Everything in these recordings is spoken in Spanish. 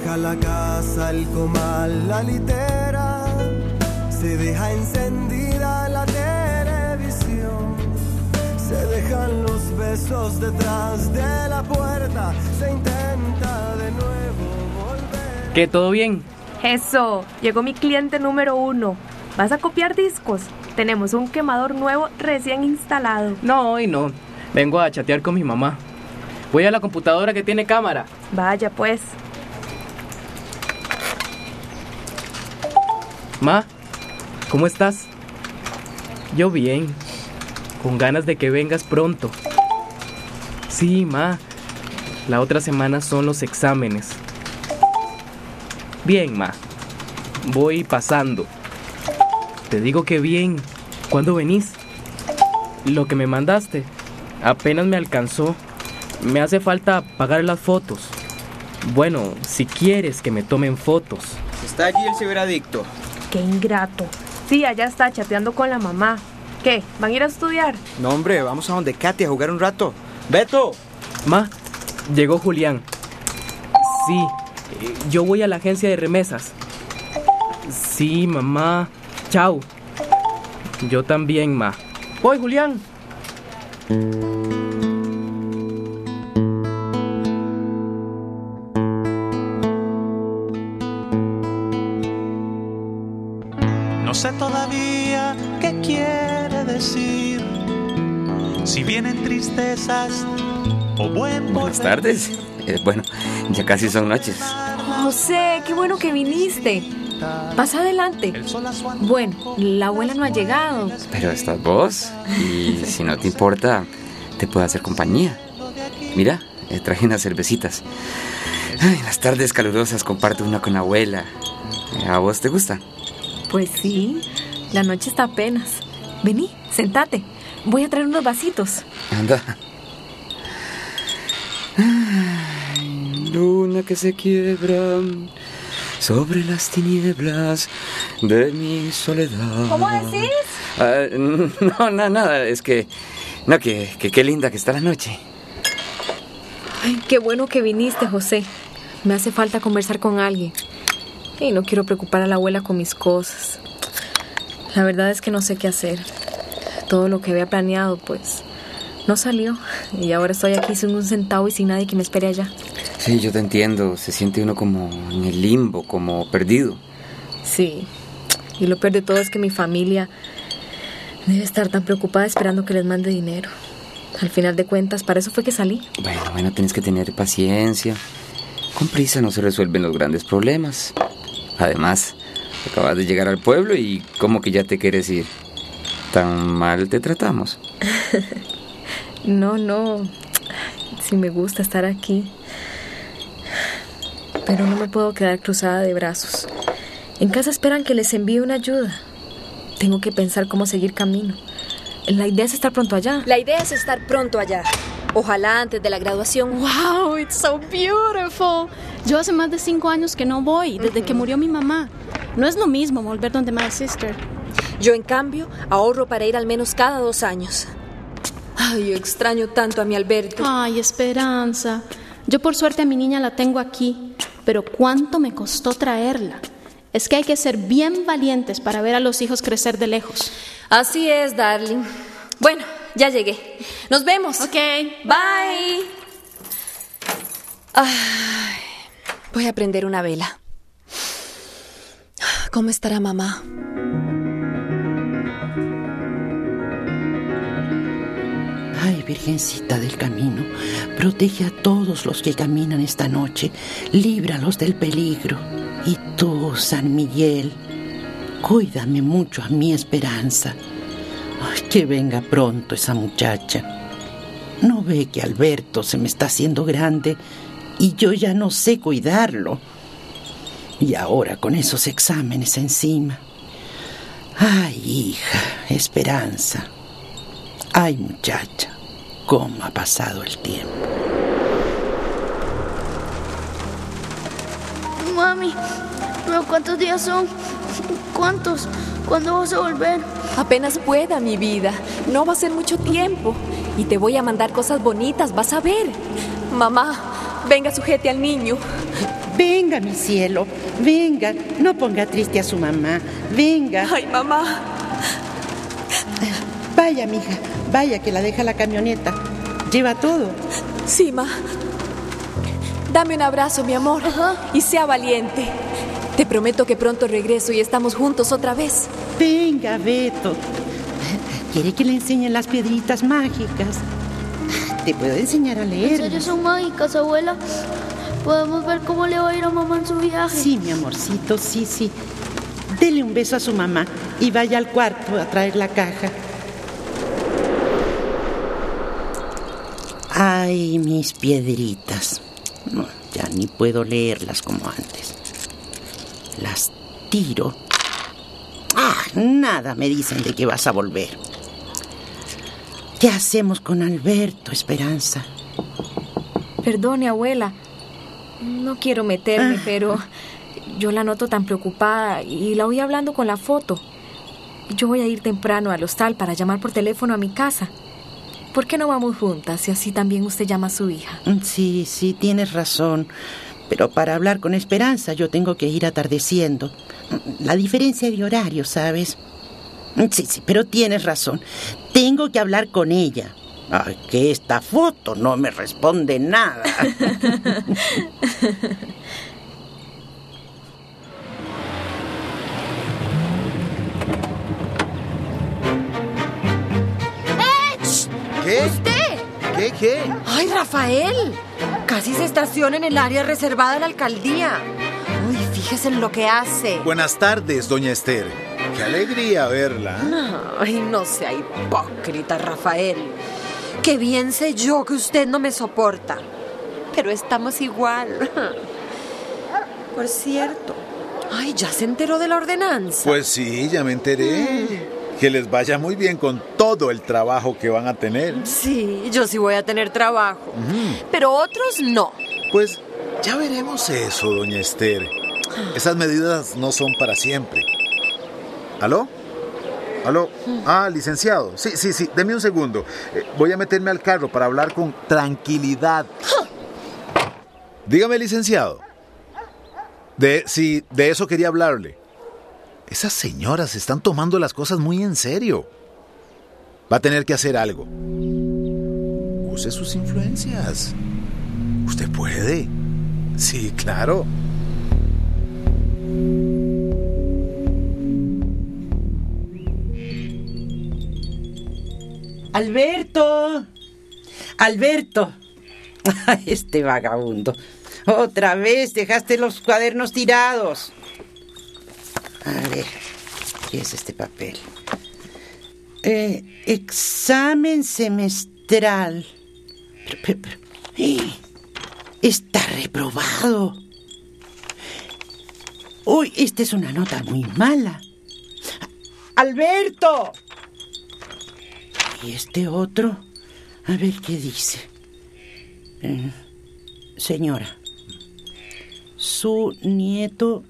deja la casa, el comal, la litera, se deja encendida la televisión, se dejan los besos detrás de la puerta, se intenta de nuevo volver. ¿Qué, todo bien? Eso, llegó mi cliente número 1. ¿Vas a copiar discos? Tenemos un quemador nuevo recién instalado. No, hoy no. Vengo a chatear con mi mamá. Voy a la computadora que tiene cámara. Vaya pues. Ma, ¿cómo estás? Yo bien. Con ganas de que vengas pronto. Sí, ma. La otra semana son los exámenes. Bien, ma. Voy pasando. Te digo que bien. ¿Cuándo venís? Lo que me mandaste apenas me alcanzó. Me hace falta pagar las fotos. Bueno, si quieres que me tomen fotos. Está allí el ciberadicto. Qué ingrato. Sí, allá está chateando con la mamá. ¿Qué? ¿Van a ir a estudiar? No, hombre, vamos a donde Katy a jugar un rato. ¡Beto! Ma, llegó Julián. Sí, yo voy a la agencia de remesas. Sí, mamá. Chao. Yo también, ma. Voy, Julián. No sé todavía qué quiere decir, si vienen tristezas o buen porvenir. Buenas tardes. Bueno, ya casi son noches. José, qué bueno que viniste. Pasa adelante. Bueno, la abuela no ha llegado. Pero estás vos, y si no te importa, te puedo hacer compañía. Mira, traje unas cervecitas. Ay, las tardes calurosas comparto una con la abuela. ¿A vos te gusta? Pues sí, la noche está apenas. Vení, sentate. Voy a traer unos vasitos. Anda. Ay, luna que se quiebra sobre las tinieblas de mi soledad. ¿Cómo decís? No, nada, es que... No, que qué linda que está la noche. Ay, qué bueno que viniste, José. Me hace falta conversar con alguien. Y no quiero preocupar a la abuela con mis cosas. La verdad es que no sé qué hacer. Todo lo que había planeado, pues, no salió. Y ahora estoy aquí sin un centavo y sin nadie que me espere allá. Sí, yo te entiendo. Se siente uno como en el limbo, como perdido. Sí. Y lo peor de todo es que mi familia debe estar tan preocupada esperando que les mande dinero. Al final de cuentas, para eso fue que salí. Bueno, tienes que tener paciencia. Con prisa no se resuelven los grandes problemas. Además, acabas de llegar al pueblo y ¿cómo que ya te quieres ir? ¿Tan mal te tratamos? No. Sí me gusta estar aquí. Pero no me puedo quedar cruzada de brazos. En casa esperan que les envíe una ayuda. Tengo que pensar cómo seguir camino. La idea es estar pronto allá. Ojalá antes de la graduación. Wow, it's so beautiful. Yo hace más de 5 años que no voy, desde que murió mi mamá. No es lo mismo volver donde my sister. Yo, en cambio, ahorro para ir al menos cada 2 años. Ay, yo extraño tanto a mi Alberto. Ay, Esperanza. Yo por suerte a mi niña la tengo aquí, pero ¿cuánto me costó traerla? Es que hay que ser bien valientes para ver a los hijos crecer de lejos. Así es, darling. Bueno, ya llegué. Nos vemos. Ok. Bye. Ay, voy a prender una vela. ¿Cómo estará mamá? Ay, Virgencita del Camino, protege a todos los que caminan esta noche, líbralos del peligro. Y tú, San Miguel, cuídame mucho a mi Esperanza. Ay, que venga pronto esa muchacha. ¿No ve que Alberto se me está haciendo grande y yo ya no sé cuidarlo? Y ahora con esos exámenes encima. Ay, hija, Esperanza. Ay, muchacha, cómo ha pasado el tiempo. Mami, ¿pero cuántos días son? ¿Cuántos? ¿Cuándo vas a volver? Apenas pueda, mi vida. No va a ser mucho tiempo. Y te voy a mandar cosas bonitas, vas a ver. Mamá, venga, sujete al niño. Venga, mi cielo, venga. No ponga triste a su mamá. Venga. Ay, mamá. Vaya, mija, vaya, que la deja la camioneta. ¿Lleva todo? Sí, ma. Dame un abrazo, mi amor. Y sea valiente. Te prometo que pronto regreso y estamos juntos otra vez. Venga, Beto. ¿Quiere que le enseñe las piedritas mágicas? Te puedo enseñar a leer. ¿En serio son mágicas, abuela? ¿Podemos ver cómo le va a ir a mamá en su viaje? Sí, mi amorcito, sí. Dele un beso a su mamá y vaya al cuarto a traer la caja. Ay, mis piedritas. No, ya ni puedo leerlas como antes. Las tiro. Nada me dicen de que vas a volver. ¿Qué hacemos con Alberto, Esperanza? Perdone, abuela. No quiero meterme, pero yo la noto tan preocupada y la oí hablando con la foto. Yo voy a ir temprano al hostal para llamar por teléfono a mi casa. ¿Por qué no vamos juntas y así también usted llama a su hija? Sí, tienes razón. Pero para hablar con Esperanza yo tengo que ir atardeciendo. La diferencia de horario, ¿sabes? Sí, pero tienes razón. Tengo que hablar con ella. Ay, que esta foto no me responde nada. ¿Qué? ¿Usted? ¿Qué? ¡Ay, Rafael! Casi se estaciona en el área reservada de la alcaldía. Uy, fíjese en lo que hace. Buenas tardes, doña Esther. Qué alegría verla. Ay, no sea hipócrita, Rafael. Qué bien sé yo que usted no me soporta. Pero estamos igual. Por cierto, ay, ¿ya se enteró de la ordenanza? Pues sí, ya me enteré. Que les vaya muy bien con todo el trabajo que van a tener. Sí, yo sí voy a tener trabajo. Pero otros no. Pues ya veremos eso, doña Esther. Esas medidas no son para siempre. ¿Aló? Licenciado. Sí, deme un segundo. Voy a meterme al carro para hablar con tranquilidad. Dígame, licenciado. De eso quería hablarle. Esas señoras están tomando las cosas muy en serio. Va a tener que hacer algo. Use sus influencias. Usted puede. Sí, claro. Alberto. Este vagabundo. Otra vez dejaste los cuadernos tirados. A ver, ¿qué es este papel? Examen semestral. Pero, está reprobado. Uy, esta es una nota muy mala. ¡Alberto! ¿Y este otro? A ver qué dice. Señora, su nieto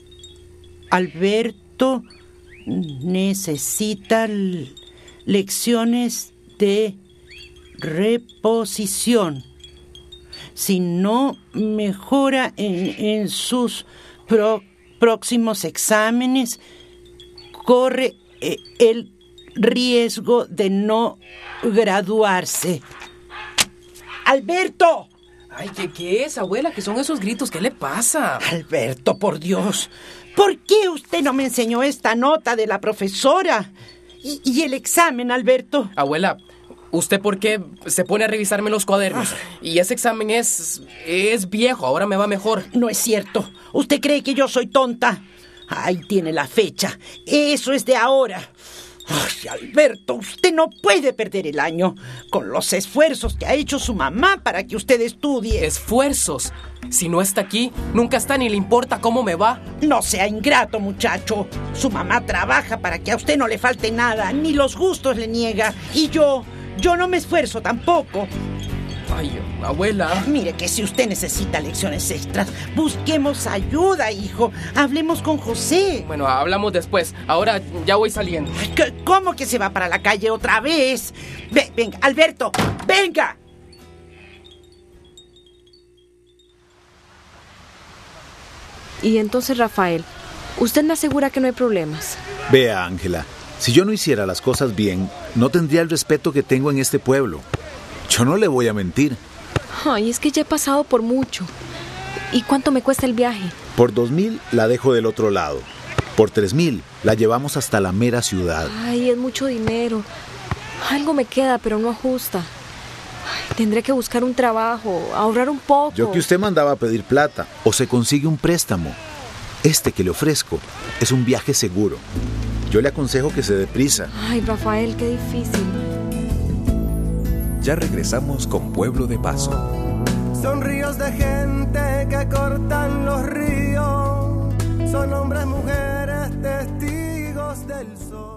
Alberto necesita lecciones de reposición. Si no mejora en sus próximos exámenes, corre el riesgo de no graduarse. ¡Alberto! Ay, ¿qué es, abuela? ¿Qué son esos gritos? ¿Qué le pasa? Alberto, por Dios. ¿Por qué usted no me enseñó esta nota de la profesora? ¿Y el examen, Alberto? Abuela, ¿usted por qué se pone a revisarme los cuadernos? Y ese examen es viejo, ahora me va mejor. No es cierto. ¿Usted cree que yo soy tonta? Ahí tiene la fecha. Eso es de ahora. Ay, Alberto, usted no puede perder el año con los esfuerzos que ha hecho su mamá para que usted estudie. ¿Esfuerzos? Si no está aquí, nunca está ni le importa cómo me va. No sea ingrato, muchacho. Su mamá trabaja para que a usted no le falte nada, ni los gustos le niega. Y yo no me esfuerzo tampoco. Ay, abuela. Mire que si usted necesita lecciones extras, busquemos ayuda, hijo. Hablemos con José. Bueno, hablamos después. Ahora ya voy saliendo. ¿Cómo que se va para la calle otra vez? Venga, Alberto, venga. Y entonces, Rafael, usted me asegura que no hay problemas. Vea, Ángela, si yo no hiciera las cosas bien, no tendría el respeto que tengo en este pueblo. Yo no le voy a mentir. Ay, es que ya he pasado por mucho. ¿Y cuánto me cuesta el viaje? Por 2,000 la dejo del otro lado. Por 3,000 la llevamos hasta la mera ciudad. Ay, es mucho dinero. Algo me queda, pero no ajusta. Ay, tendré que buscar un trabajo, ahorrar un poco. Yo que usted mandaba a pedir plata, o se consigue un préstamo. Este que le ofrezco es un viaje seguro. Yo le aconsejo que se dé prisa. Ay, Rafael, qué difícil. Ya regresamos con Pueblo de Paso. Son ríos de gente que cortan los ríos. Son hombres, mujeres, testigos del sol.